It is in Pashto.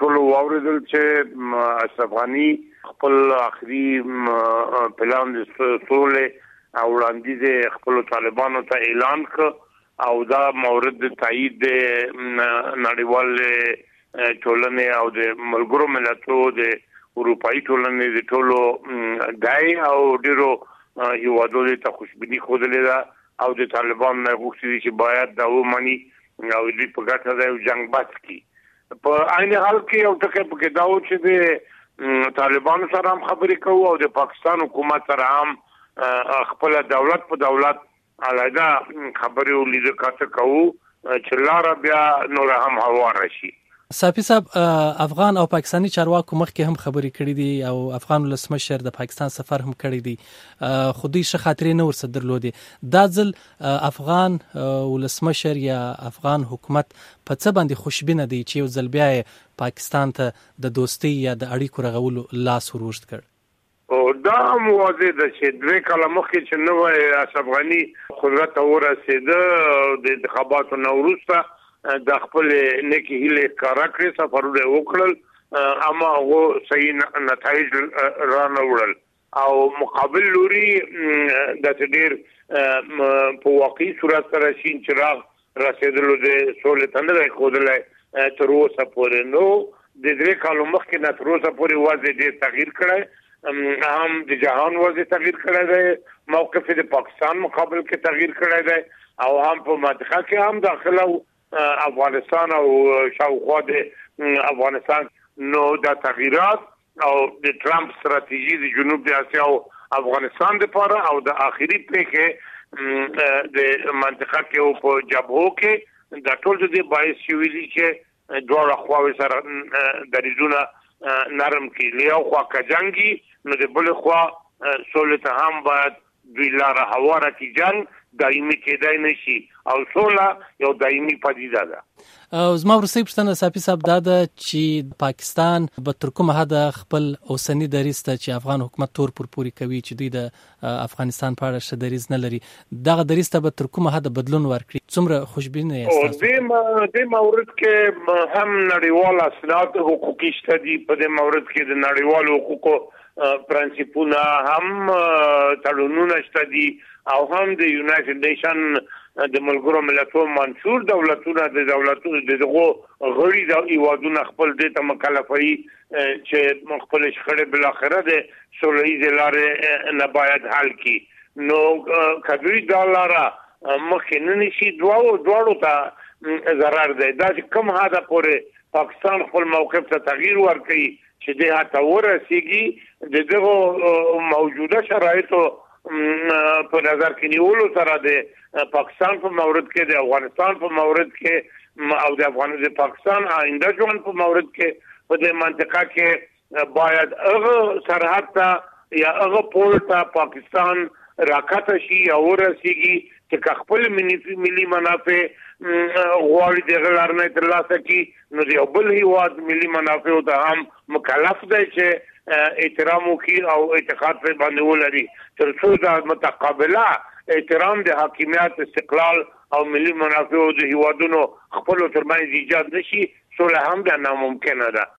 ټول واوریدل چې اشرف غني خپل اخري پلان د سولې او وړاندیز خپل طالبانو ته اعلان کړ او دا مورد تایید د نړیوال ټولنې او د ملګرو ملتونو د اروپאי ټولنې د ټولو دای او ډیرو هیوادو ته خوشبینی خوده ده او د طالبان نه غوښتي چې باید دا ومني او دوی په ګټه د جنگ بس کی په عین حال کې یو ټکی پکې دا و چې د طالبانو سره هم خبرې کوو او د پاکستان حکومت سره هم خپل دولت په دولت علیحده خبرې ولیدو کاته کوو چې لاره بیا نور هم هوار شي. صافی صاحب افغان او پاکستانی چارواکو مخکې هم خبرې کړې دي او افغان ولسمشر د پاکستان سفر هم کړی دی خو دوی ښه خاطرې نه ورسره درلودې دا ځل افغان ولسمشر یا افغان حکومت په څه باندې خوشبینه دی چې یو ځل بیا پاکستان ته د دوستۍ یا د اړیکو رغولو لاس ور وړ کړ دا موازی ده چې دوی کله مخکې چې نوې اشرف غني قدرت ورسېده د انتخاباتو نه وروسته د خپل نیکی هیله کارا کړې سفرونه وکړل اما هغه صحیح نتایج را نه وړل او مقابل لوري د ډېر په واقعي صورت سره شین چراغ رسیدلو د سولې تندرې خودلای تر اوسه پورې نو د دې کالو مخکې نه تر اوسه پورې وضع ډېر تغییر کړی هم د جهان وضع تغییر کړی دی موقف د پاکستان مقابل کې تغییر کړی دی او هم په منطقه کې هم داخله افغانستان او شاوخوا د افغانستان نو د تغییرات او د ټرمپ ستراتیژي د جنوب د اسیا او افغانستان لپاره او د اخیری پېښه د منطقه کې او په جبهو کې د ټول د باعث شوی چې دوه خواوې سره دریزونه نرم کې لیاو خوا کجنګي نو د بل خوا سولې ته هم باید دوی لاره هواره کې جنگ دایمي کېدای نشي او سوله یو دایمي پدیده ده. زما ورسې پښتنه صافی صاحب دا ده چې پاکستان به تر کومه حد خپل اوسنی دریځ ته چې افغان حکومت تور پر پوری کوي چې دوی د افغانستان په اړه ش دریځ نه لري دغه دریځ ته به تر کومه حد بدلون ورکړي څومره خوشبینه یاست؟ د مورد کې هم نړیوال اسناد حقوقي شته دي په دې مورد کې د نړیوال حقوقو پرنسپونه هم تړونونه شته دي او هم د یونایټډ نیشن د ملګرو ملتونو منشور دولتونه د دولتونو دغه غړي د ایوادونه خپل د مکلفي چې خپل شخړې بل اخره د سولې لارې نه باید حل کی نو کډوی ډالر مخکې نشي دواړو ته ضرر دی دا چې کوم هدا پورې پاکستان خپل موقف ته تغییر ورکړي چې د هغه ورسیږي دغه موجوده شرایطو په نظر کې نیولو سره د پاکستان په مورد کې د افغانستان په مورد کې او د پاکستان آینده ژوند په مورد کې په دې منطقه کې باید هغه سرحد ته یا هغه پول ته پاکستان راکته شي او ورسیږي چې خپل ملي منافع غواړي دغه لارنه ترلاسه کی نو د بل هیواد ملي منافع ته هم مکلف دی چې احترام وکړي او اعتقاد په باندې ولري تر څو د متقابله احترام د حاکمیت استقلال او ملي منافع د هیوادونو خپل ترمنځ ایجاد نشي سوله هم د ناممکنه ده.